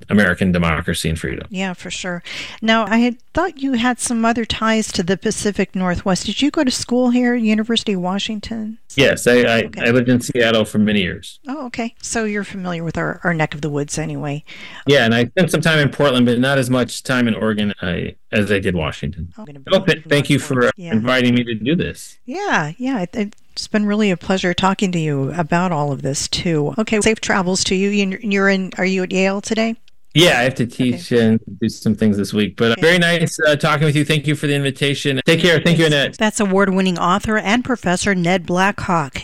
American democracy and freedom. Yeah, for sure. Now, I had thought you had some other ties to the Pacific Northwest. Did you go to school here, University of Washington? Yes, I lived in Seattle for many years. Oh, okay. So you're familiar with our neck of the woods anyway. Yeah, and I spent some time in Portland, but not as much time in Oregon as I did Washington. Thank you for inviting me to do this. Yeah. It's been really a pleasure talking to you about all of this, too. Okay, safe travels to you. Are you at Yale today? Yeah, I have to teach and do some things this week. But very nice talking with you. Thank you for the invitation. Take care. Thank you, Annette. That's award-winning author and professor Ned Blackhawk.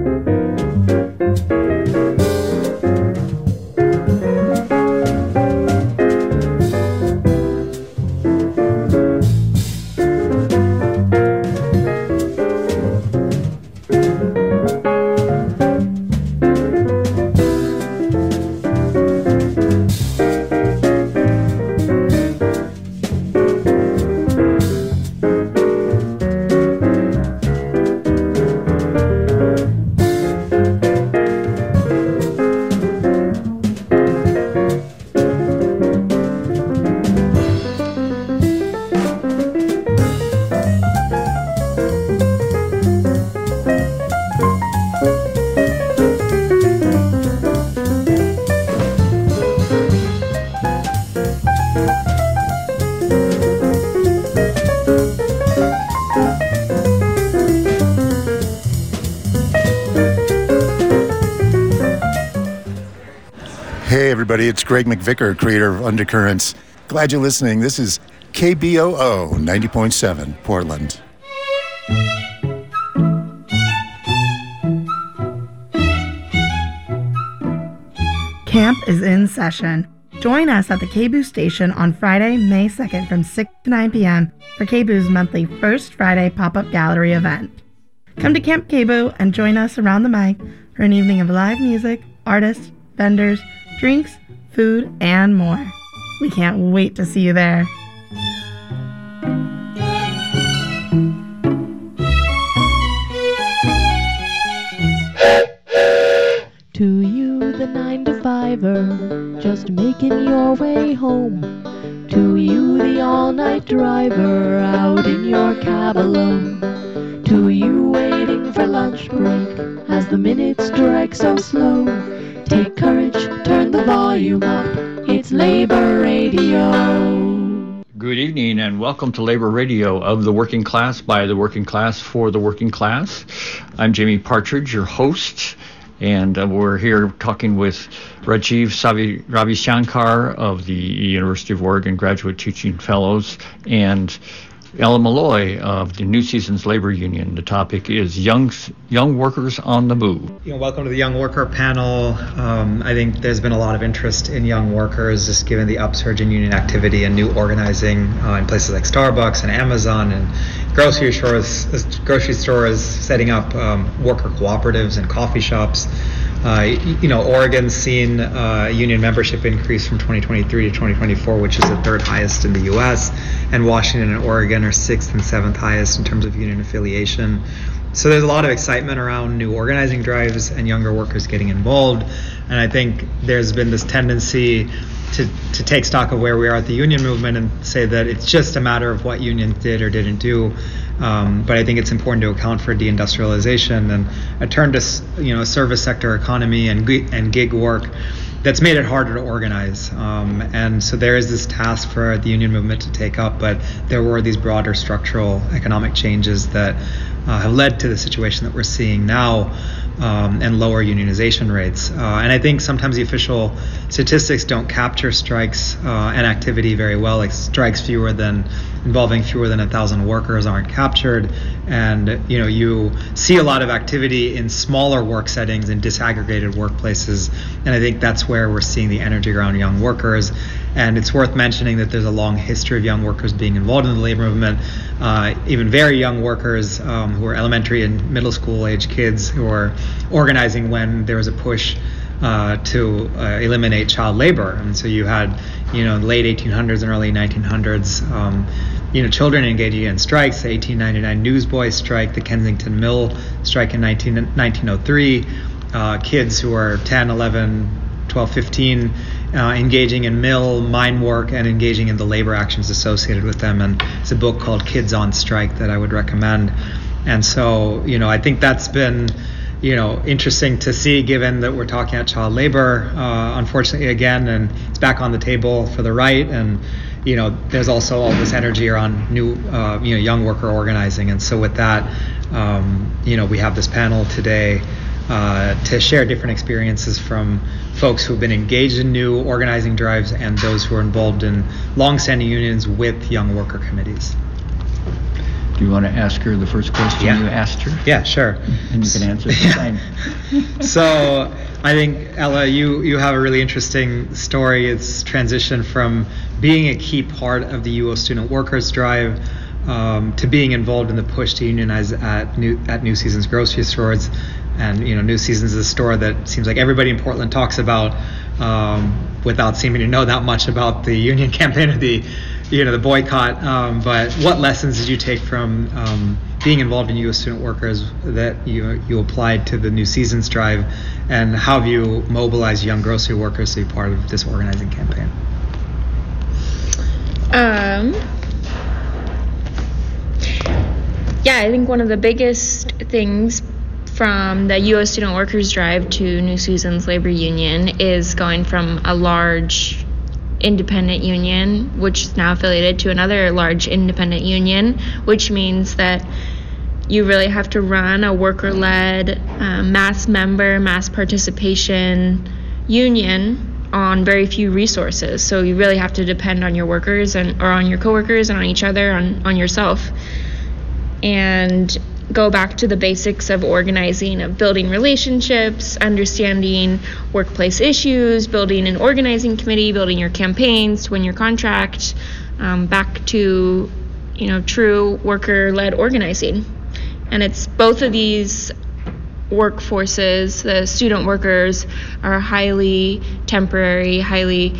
Hey everybody, it's Greg McVicker, creator of Undercurrents. Glad you're listening. This is KBOO 90.7 Portland. Camp is in session. Join us at the KBOO station on Friday, May 2nd from 6 to 9 p.m. for KBOO's monthly First Friday pop-up gallery event. Come to Camp KBOO and join us around the mic for an evening of live music, artists, vendors, drinks, food, and more. We can't wait to see you there. To you, the 9-to-5er, just making your way home. To you, the all-night driver, out in your cab alone. To you, waiting for lunch break, as the minutes drag so slow. Take courage, turn the volume up, it's Labor Radio. Good evening and welcome to Labor Radio of the Working Class by the Working Class for the Working Class. I'm Jamie Partridge, your host, and we're here talking with Rajiv Ravi Shankar of the University of Oregon Graduate Teaching Fellows and Ellen Malloy of the New Seasons Labor Union. The topic is young workers on the move. Welcome to the Young Worker panel. I think there's been a lot of interest in young workers, just given the upsurge in union activity and new organizing in places like Starbucks and Amazon and grocery stores setting up worker cooperatives and coffee shops. Oregon's seen union membership increase from 2023 to 2024, which is the third highest in the U.S., and Washington and Oregon are sixth and seventh highest in terms of union affiliation. So there's a lot of excitement around new organizing drives and younger workers getting involved, and I think there's been this tendency to take stock of where we are at the union movement and say that it's just a matter of what unions did or didn't do. But I think it's important to account for deindustrialization and a turn to service sector economy and gig work that's made it harder to organize. And so there is this task for the union movement to take up, but there were these broader structural economic changes that have led to the situation that we're seeing now, and lower unionization rates. And I think sometimes the official statistics don't capture strikes and activity very well, like strikes involving fewer than 1,000 workers aren't captured. And you see a lot of activity in smaller work settings in disaggregated workplaces. And I think that's where we're seeing the energy around young workers. And it's worth mentioning that there's a long history of young workers being involved in the labor movement, even very young workers who are elementary and middle school age kids who are organizing when there was a push to eliminate child labor. And so you had, late 1800s and early 1900s, children engaging in strikes, the 1899 Newsboys strike, the Kensington Mill strike in 1903, kids who are 10, 11, 12, 15 engaging in mill, mine work, and engaging in the labor actions associated with them. And it's a book called Kids on Strike that I would recommend. And so, I think that's been, interesting to see, given that we're talking about child labor, unfortunately, again, and it's back on the table for the right. And, there's also all this energy around new, young worker organizing. And so with that, we have this panel today to share different experiences from folks who've been engaged in new organizing drives and those who are involved in longstanding unions with young worker committees. Do you want to ask her the first question you asked her? Yeah, sure. And you can answer the same. So I think, Ella, you have a really interesting story. It's transitioned from being a key part of the UO Student Workers Drive to being involved in the push to unionize at New Seasons grocery stores. And, New Seasons is a store that seems like everybody in Portland talks about without seeming to know that much about the union campaign or the boycott. But what lessons did you take from being involved in U.S. student workers that you applied to the New Seasons Drive, and how have you mobilized young grocery workers to be part of this organizing campaign? I think one of the biggest things from the U.S. Student Workers Drive to New Seasons Labor Union is going from a large independent union, which is now affiliated, to another large independent union, which means that you really have to run a worker-led, mass member, mass participation union on very few resources. So you really have to depend on your workers or on your coworkers and on each other, on yourself, and go back to the basics of organizing, of building relationships, understanding workplace issues, building an organizing committee, building your campaigns to win your contract, back to, true worker-led organizing. And it's both of these workforces, the student workers are highly temporary, highly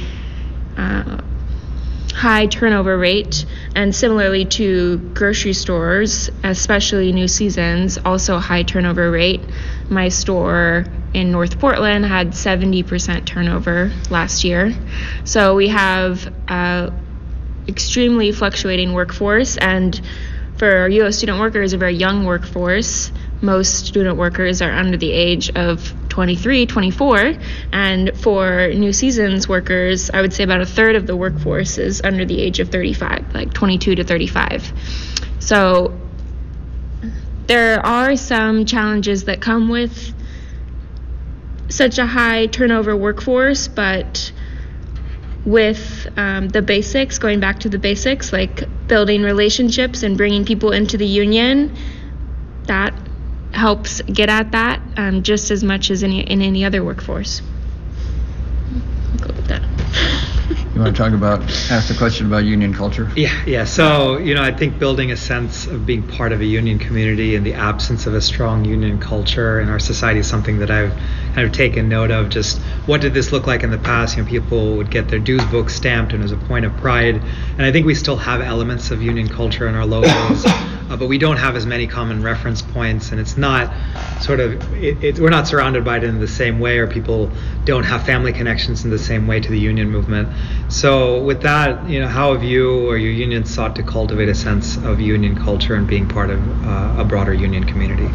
high turnover rate, and similarly to grocery stores, especially New Seasons, also high turnover rate. My store in North Portland had 70% turnover last year. So we have extremely fluctuating workforce, and for U.S. student workers, a very young workforce. Most student workers are under the age of 23, 24, and for New Seasons workers, I would say about a third of the workforce is under the age of 35, like 22 to 35. So there are some challenges that come with such a high turnover workforce, but with the basics, going back to the basics, like building relationships and bringing people into the union, that helps get at that just as much as in any other workforce. I'll go with that. You want to ask the question about union culture? Yeah. So, I think building a sense of being part of a union community in the absence of a strong union culture in our society is something that I've kind of taken note of. Just what did this look like in the past? People would get their dues book stamped, and it was a point of pride. And I think we still have elements of union culture in our logos, but we don't have as many common reference points, and it's not we're not surrounded by it in the same way, or people don't have family connections in the same way to the union movement. So with that, how have you or your union sought to cultivate a sense of union culture and being part of a broader union community?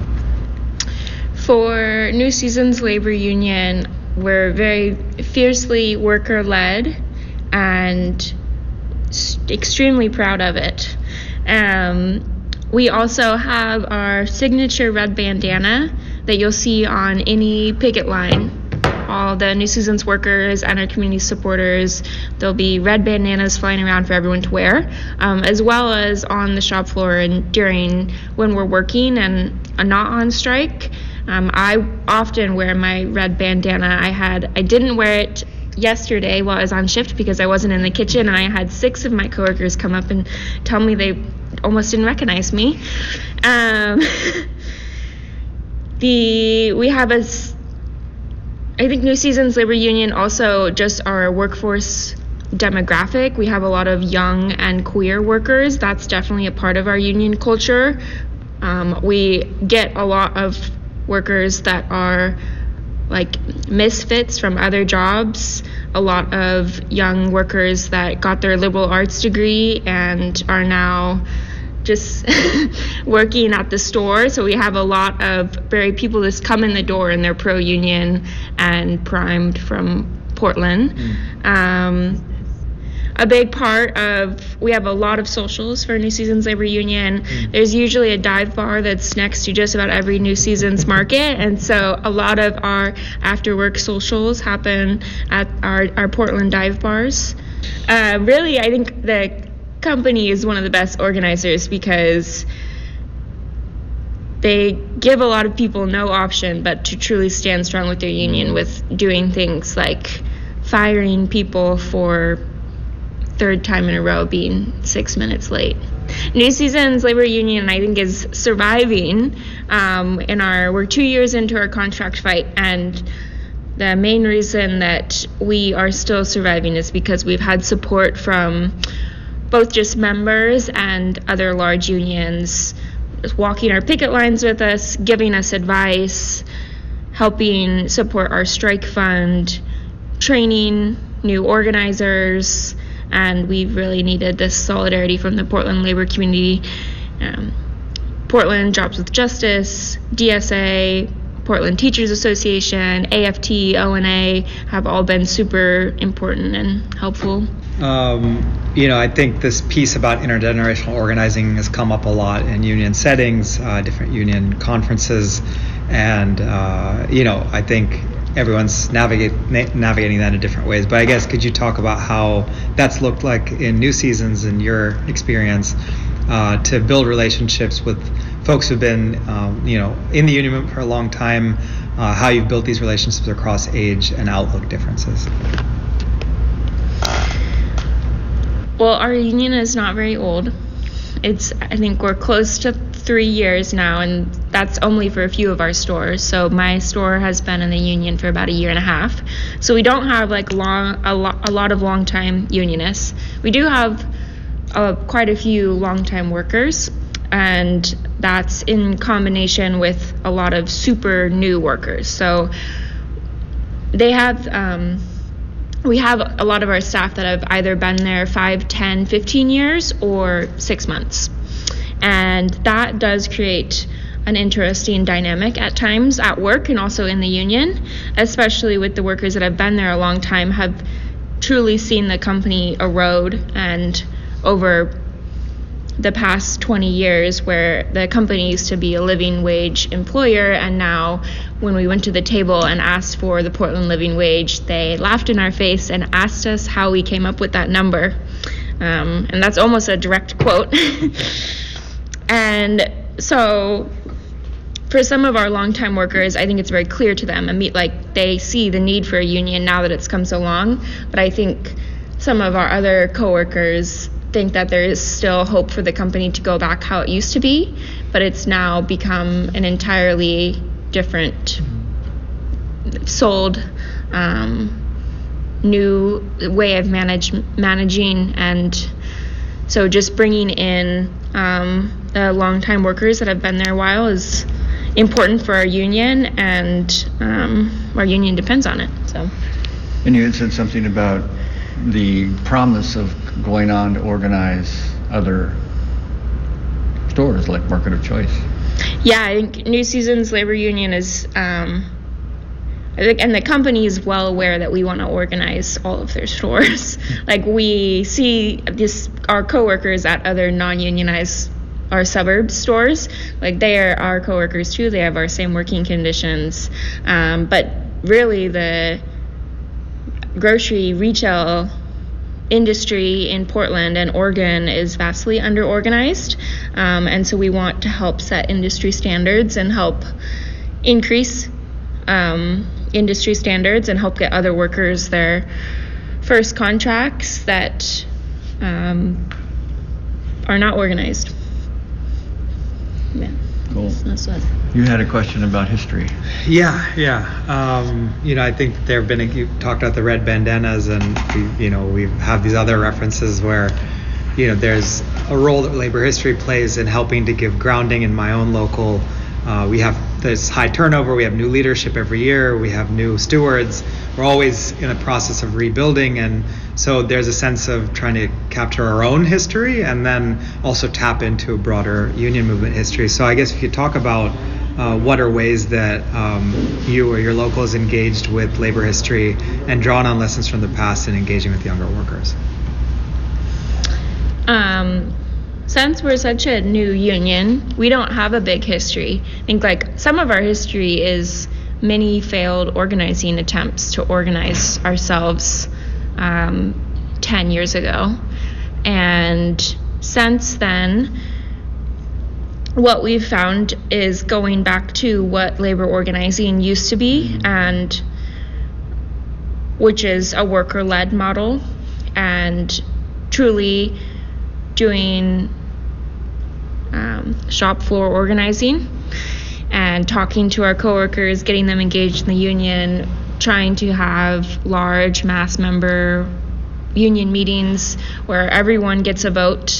For New Seasons Labor Union, we're very fiercely worker-led and extremely proud of it. We also have our signature red bandana that you'll see on any picket line. All the New Seasons workers and our community supporters, there'll be red bandanas flying around for everyone to wear, as well as on the shop floor and during when we're working and not on strike. I often wear my red bandana. I didn't wear it yesterday while I was on shift because I wasn't in the kitchen, and I had 6 of my coworkers come up and tell me they almost didn't recognize me. We have I think New Seasons Labor Union also just our workforce demographic. We have a lot of young and queer workers. That's definitely a part of our union culture. We get a lot of workers that are like misfits from other jobs, a lot of young workers that got their liberal arts degree and are now just working at the store. So we have a lot of people just come in the door and they're pro-union and primed from Portland. A big part of, we have a lot of socials for New Seasons Labor Union. There's usually a dive bar that's next to just about every New Seasons market, and so a lot of our after work socials happen at our Portland dive bars. Really, I think the company is one of the best organizers because they give a lot of people no option but to truly stand strong with their union, with doing things like firing people for third time in a row being 6 minutes late. New Seasons Labor Union, I think, is surviving. We're 2 years into our contract fight, and the main reason that we are still surviving is because we've had support from both just members and other large unions walking our picket lines with us, giving us advice, helping support our strike fund, training new organizers, and we've really needed this solidarity from the Portland labor community. Portland Jobs with Justice, DSA, Portland Teachers Association, AFT, ONA have all been super important and helpful. I think this piece about intergenerational organizing has come up a lot in union settings, different union conferences, and I think everyone's navigating that in different ways. But I guess, could you talk about how that's looked like in New Seasons in your experience to build relationships with folks who've been in the union movement for a long time, how you've built these relationships across age and outlook differences? Well, our union is not very old. I think we're close to 3 years now, and that's only for a few of our stores. So my store has been in the union for about 1.5 years. So we don't have a lot of long-time unionists. We do have quite a few long-time workers, and that's in combination with a lot of super new workers. So they have we have a lot of our staff that have either been there 5, 10, 15 years or 6 months. And that does create an interesting dynamic at times at work and also in the union, especially with the workers that have been there a long time, have truly seen the company erode, and over the past 20 years where the company used to be a living wage employer, and now when we went to the table and asked for the Portland living wage, they laughed in our face and asked us how we came up with that number. And that's almost a direct quote. And so for some of our longtime workers, I think it's very clear to them, and they see the need for a union now that it's come so long. But I think some of our other coworkers think that there is still hope for the company to go back how it used to be, but it's now become an entirely different, sold, new way of managing. And so just bringing in the longtime workers that have been there a while is important for our union, and our union depends on it. So. And you had said something about the promise of going on to organize other stores like Market of Choice. Yeah, I think New Seasons Labor Union is, I think, and the company is well aware that we want to organize all of their stores. We see our coworkers at other non-unionized, our suburb stores, they are our coworkers too. They have our same working conditions, but really the grocery retail industry in Portland and Oregon is vastly under-organized, and so we want to help set industry standards and help increase industry standards and help get other workers their first contracts that are not organized. Yeah. Cool. You had a question about history. Yeah. I think there have been, you talked about the red bandanas, and we have these other references where, there's a role that labor history plays in helping to give grounding in my own local. We have there's high turnover. We have new leadership every year. We have new stewards. We're always in a process of rebuilding, and so there's a sense of trying to capture our own history and then also tap into a broader union movement history. So I guess if you talk about what are ways that you or your local is engaged with labor history and drawn on lessons from the past and engaging with younger workers. Since we're such a new union, we don't have a big history. I think like some of our history is many failed organizing attempts to organize ourselves 10 years ago. And since then, what we've found is going back to what labor organizing used to be, and which is a worker-led model, and truly doing shop floor organizing and talking to our coworkers, getting them engaged in the union, trying to have large mass member union meetings where everyone gets a vote.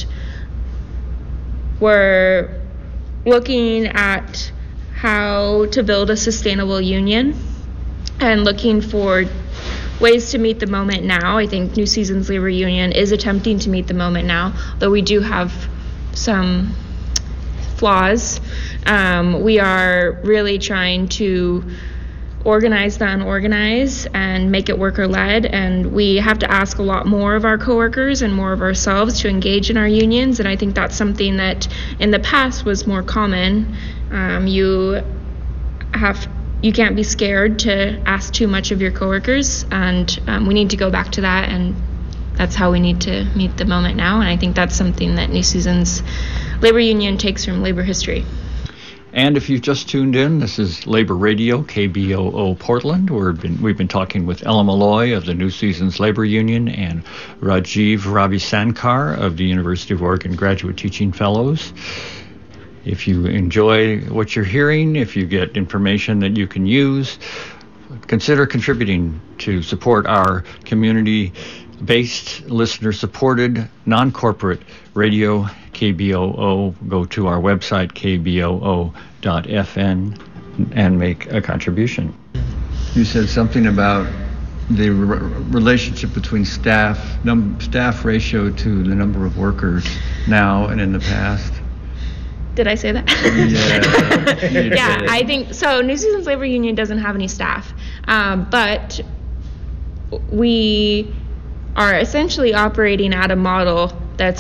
We're looking at how to build a sustainable union and looking for ways to meet the moment now. I think New Seasons Labor Union is attempting to meet the moment now, though we do have some flaws. We are really trying to organize the unorganized and make it worker-led, and we have to ask a lot more of our coworkers and more of ourselves to engage in our unions, and I think that's something that in the past was more common. You can't be scared to ask too much of your coworkers, and we need to go back to that, and that's how we need to meet the moment now, and I think that's something that New Seasons Labor Union takes from labor history. And if you've just tuned in, this is Labor Radio, KBOO Portland. We've been talking with Ella Malloy of the New Seasons Labor Union and Rajiv Ravisankar of the University of Oregon Graduate Teaching Fellows. If you enjoy what you're hearing, if you get information that you can use, consider contributing to support our community-based, listener-supported, non-corporate radio, KBOO. Go to our website, kboo.fn, and make a contribution. You said something about the relationship between staff ratio to the number of workers now and in the past. Did I say that? Yeah. Yeah, I think so. New Seasons Labor Union doesn't have any staff, but we are essentially operating at a model that's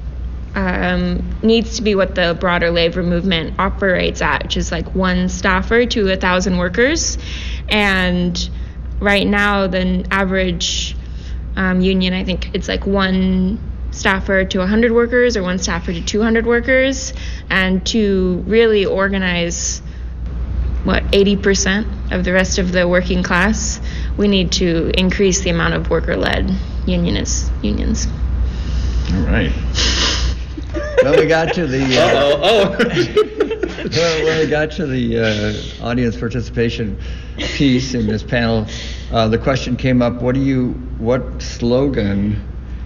needs to be what the broader labor movement operates at, which is like one staffer to 1,000 workers. And right now, the average union, I think it's like one staffer to 100 workers or one staffer to 200 workers. And to really organize 80% of the rest of the working class, we need to increase the amount of worker-led unions. All right. Well, we got to the when we got to the audience participation piece in this panel, the question came up: what slogan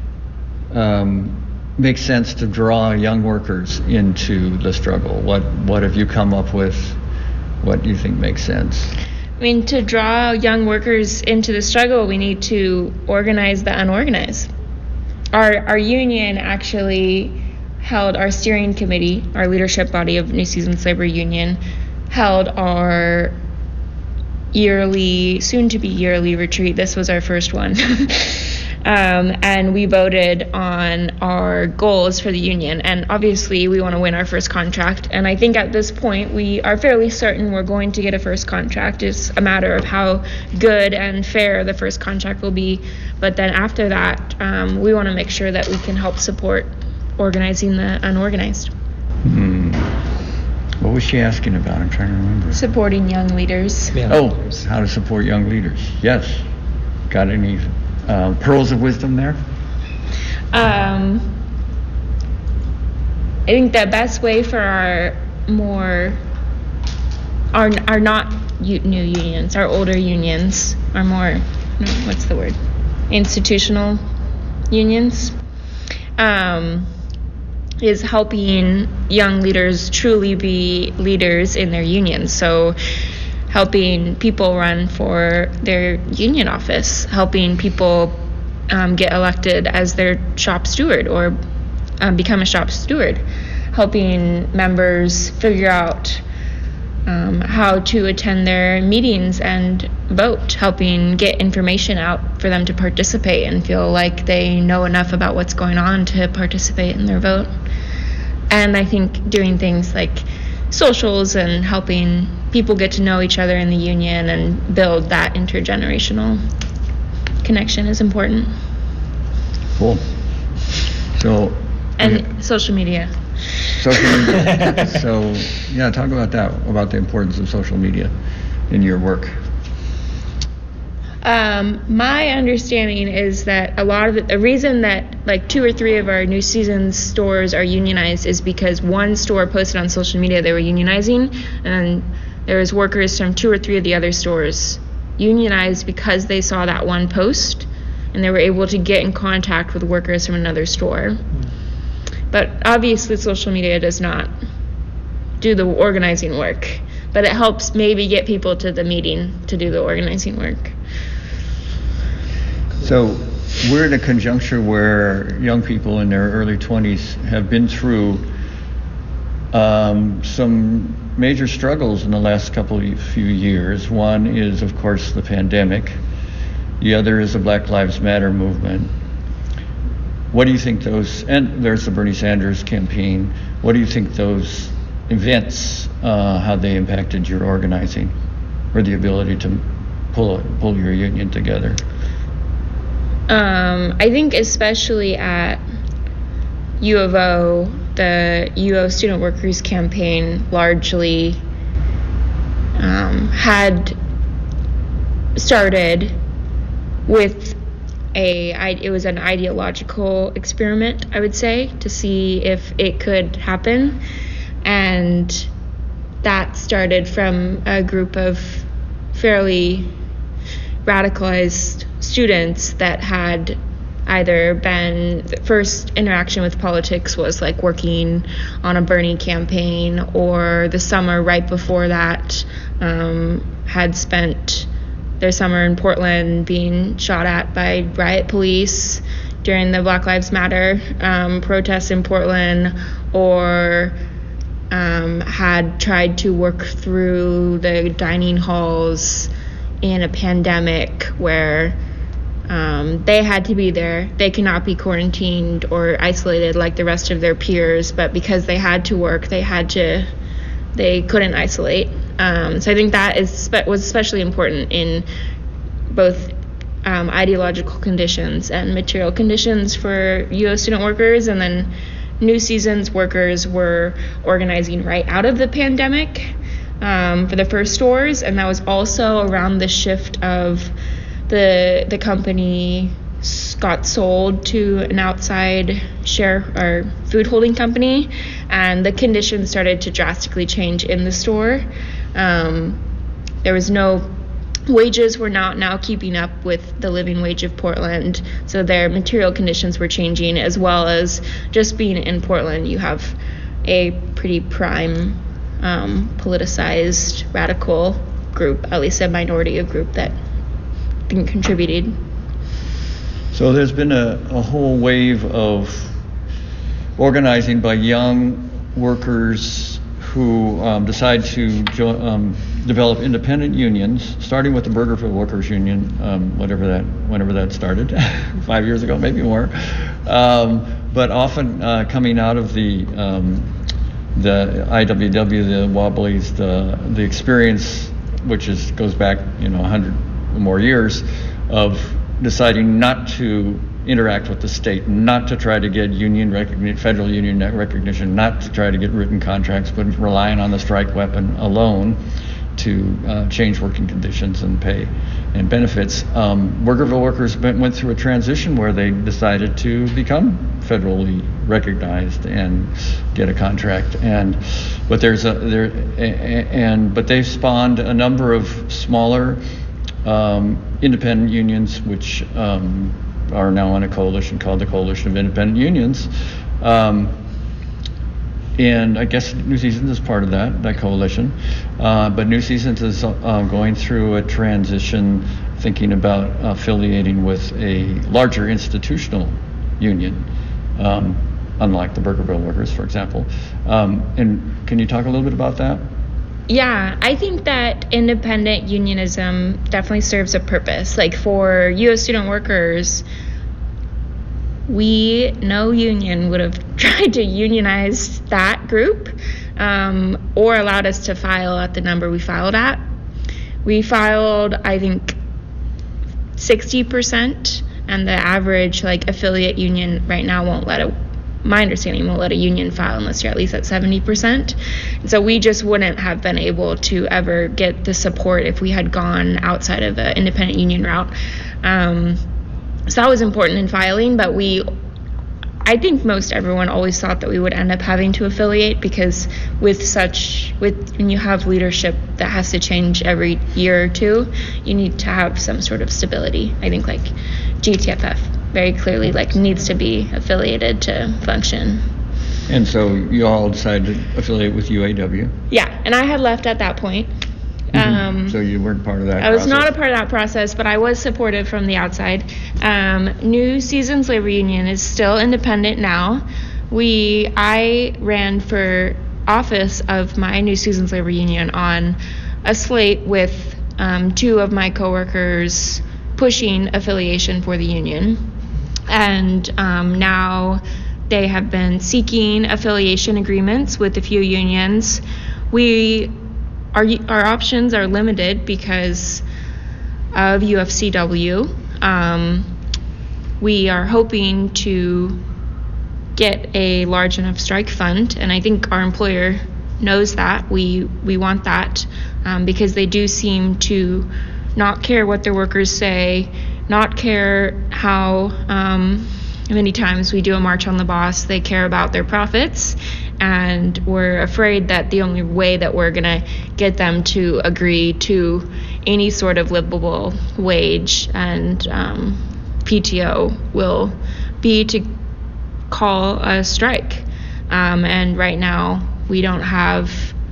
makes sense to draw young workers into the struggle? What have you come up with? What do you think makes sense? I mean, to draw young workers into the struggle, we need to organize the unorganized. Our union actually held our steering committee, our leadership body of New Seasons Labor Union, held our soon-to-be yearly retreat. This was our first one. And we voted on our goals for the union. And obviously, we want to win our first contract. And I think at this point, we are fairly certain we're going to get a first contract. It's a matter of how good and fair the first contract will be. But then after that, we want to make sure that we can help support organizing the unorganized. What was she asking about? I'm trying to remember. Supporting young leaders. Yeah. Oh, how to support young leaders. Yes. Got any pearls of wisdom there? I think the best way for our not new unions, our older unions, our more, what's the word? Institutional unions. is helping young leaders truly be leaders in their unions. So helping people run for their union office, helping people get elected as their shop steward or become a shop steward, helping members figure out how to attend their meetings and vote, helping get information out for them to participate and feel like they know enough about what's going on to participate in their vote. And I think doing things like socials and helping people get to know each other in the union and build that intergenerational connection is important. Cool. So, and social media. Social media. So, yeah, talk about that, about the importance of social media in your work. My understanding is that a lot of the reason that like 2 or 3 of our New Seasons stores are unionized is because one store posted on social media they were unionizing, and there was workers from 2 or 3 of the other stores unionized because they saw that one post, and they were able to get in contact with workers from another store. But obviously social media does not do the organizing work, but it helps maybe get people to the meeting to do the organizing work. So we're in a conjuncture where young people in their early 20s have been through some major struggles in the last few years. One is, of course, the pandemic. The other is the Black Lives Matter movement. What do you think those, and there's the Bernie Sanders campaign, what do you think those events, how they impacted your organizing or the ability to pull your union together? I think especially at U of O, the UO Student Workers Campaign largely had started with it was an ideological experiment, I would say, to see if it could happen. And that started from a group of fairly radicalized students that had either been, the first interaction with politics was like working on a Bernie campaign, or the summer right before that had spent their summer in Portland being shot at by riot police during the Black Lives Matter protests in Portland, or had tried to work through the dining halls in a pandemic where they had to be there. They cannot be quarantined or isolated like the rest of their peers, but because they had to work, they couldn't isolate. So I think that was especially important in both ideological conditions and material conditions for UO student workers. And then New Seasons workers were organizing right out of the pandemic for the first stores, and that was also around the shift of the company got sold to an outside share or food holding company, and the conditions started to drastically change in the store. There was wages were not now keeping up with the living wage of Portland, so their material conditions were changing, as well as just being in Portland, you have a pretty prime politicized radical group, at least a minority of group that contributed. So there's been a whole wave of organizing by young workers who decide to develop independent unions, starting with the Burgerville Workers Union, whenever that started, 5 years ago, maybe more. But often coming out of the IWW, the Wobblies, the experience, which goes back 100 or more years, of deciding not to interact with the state, not to try to get federal union recognition, not to try to get written contracts, but relying on the strike weapon alone to change working conditions and pay and benefits. Burgerville workers went through a transition where they decided to become federally recognized and get a contract. But they've spawned a number of smaller independent unions, which are now on a coalition called the Coalition of Independent Unions. And I guess New Seasons is part of that coalition. But New Seasons is going through a transition, thinking about affiliating with a larger institutional union, unlike the Burgerville Workers, for example. And can you talk a little bit about that? Yeah, I think that independent unionism definitely serves a purpose. Like for U.S. student workers, no union would have tried to unionize that group or allowed us to file at the number we filed at. We filed, I think, 60%, and the average affiliate union right now won't let a union file unless you're at least at 70%. So we just wouldn't have been able to ever get the support if we had gone outside of the independent union route. So that was important in filing, but I think most everyone always thought that we would end up having to affiliate, because when you have leadership that has to change every year or two, you need to have some sort of stability. I think GTFF very clearly needs to be affiliated to function. And so you all decided to affiliate with UAW? Yeah, and I had left at that point. So you weren't part of that process? I was not a part of that process, but I was supportive from the outside. New Seasons Labor Union is still independent now. I ran for office of my New Seasons Labor Union on a slate with two of my coworkers pushing affiliation for the union. And now they have been seeking affiliation agreements with a few unions. Our options are limited because of UFCW. We are hoping to get a large enough strike fund, and I think our employer knows that. We want that because they do seem to not care what their workers say, not care how many times we do a march on the boss. They care about their profits, and we're afraid that the only way that we're going to get them to agree to any sort of livable wage and PTO will be to call a strike. And right now we don't have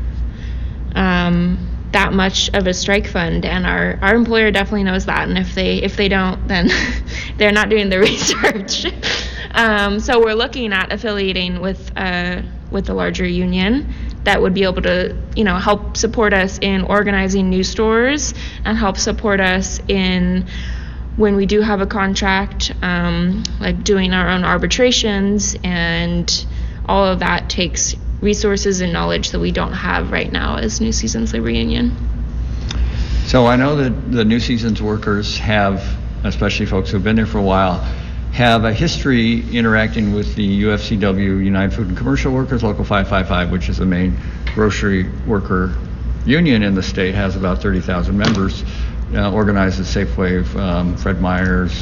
that much of a strike fund, and our employer definitely knows that, and if they don't, then they're not doing the research. So we're looking at affiliating with a larger union that would be able to, help support us in organizing new stores and help support us in when we do have a contract, doing our own arbitrations, and all of that takes resources and knowledge that we don't have right now as New Seasons Labor Union. So I know that the New Seasons workers have, especially folks who've been there for a while, have a history interacting with the UFCW, United Food and Commercial Workers, Local 555, which is the main grocery worker union in the state, has about 30,000 members, organizes Safeway, Fred Meyer's,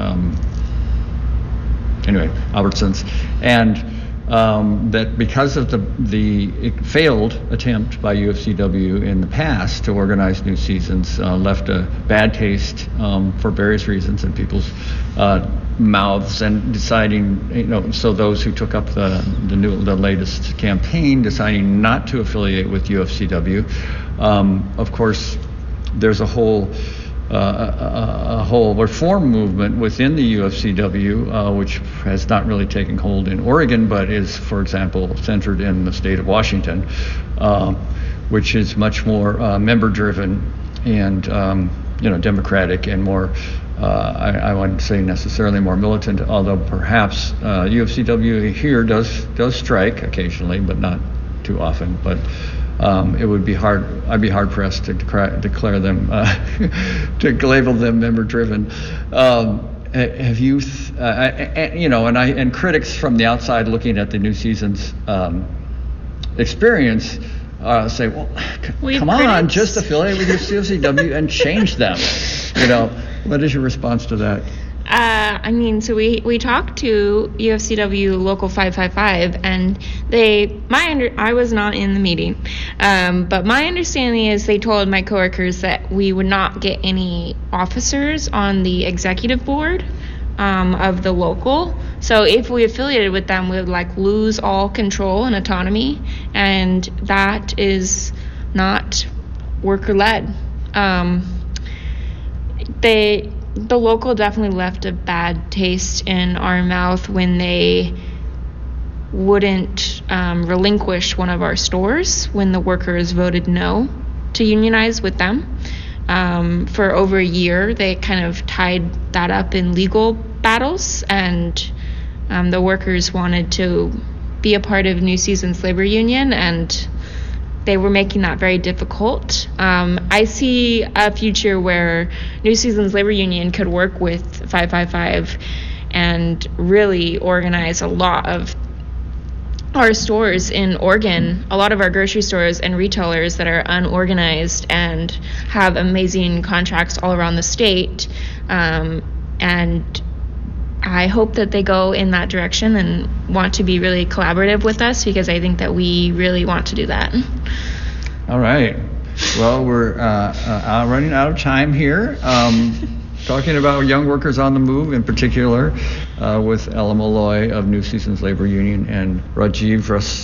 Albertsons, and that because of the failed attempt by UFCW in the past to organize New Seasons left a bad taste for various reasons in people's mouths, and deciding, so those who took up the latest campaign deciding not to affiliate with UFCW. Of course, there's a whole reform movement within the UFCW, which has not really taken hold in Oregon, but is, for example, centered in the state of Washington, which is much more member-driven and democratic and more. I wouldn't say necessarily more militant, although perhaps UFCW here does strike occasionally, but not too often. But it would be hard. I'd be hard pressed to declare them, to label them member-driven. Have you, and critics from the outside looking at the New Seasons experience say, well, come on, just affiliate with your UFCW and change them. What is your response to that? So we talked to UFCW Local 555, and I was not in the meeting, but my understanding is they told my coworkers that we would not get any officers on the executive board of the local So if we affiliated with them, we would like lose all control and autonomy, and that is not worker-led. The local definitely left a bad taste in our mouth when they wouldn't relinquish one of our stores when the workers voted no to unionize with them. For over a year, they kind of tied that up in legal battles, and the workers wanted to be a part of New Seasons Labor Union, and they were making that very difficult. I see a future where New Seasons Labor Union could work with 555 and really organize a lot of our stores in Oregon, a lot of our grocery stores and retailers that are unorganized and have amazing contracts all around the state. And I hope that they go in that direction and want to be really collaborative with us, because I think that we really want to do that. All right. Well, we're running out of time here. Talking about young workers on the move, in particular, with Ella Malloy of New Seasons Labor Union and Rajiv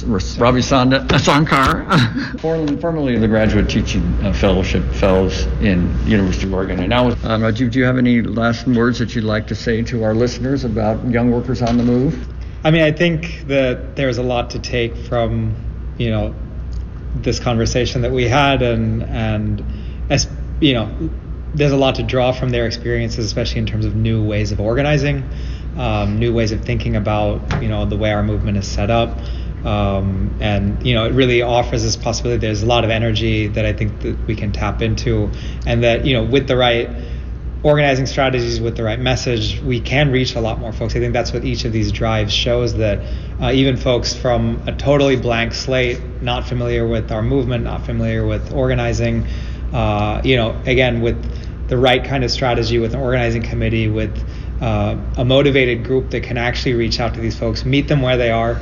Ravisankar, formerly the Graduate Teaching Fellowship Fellows in University of Oregon. And now, Rajiv, do you have any last words that you'd like to say to our listeners about young workers on the move? I mean, I think that there's a lot to take from, this conversation that we had, and as there's a lot to draw from their experiences, especially in terms of new ways of organizing, new ways of thinking about, the way our movement is set up. And, it really offers this possibility. There's a lot of energy that I think that we can tap into, and that, with the right organizing strategies, with the right message, we can reach a lot more folks. I think that's what each of these drives shows, that even folks from a totally blank slate, not familiar with our movement, not familiar with organizing, again, with the right kind of strategy, with an organizing committee, with a motivated group that can actually reach out to these folks, meet them where they are,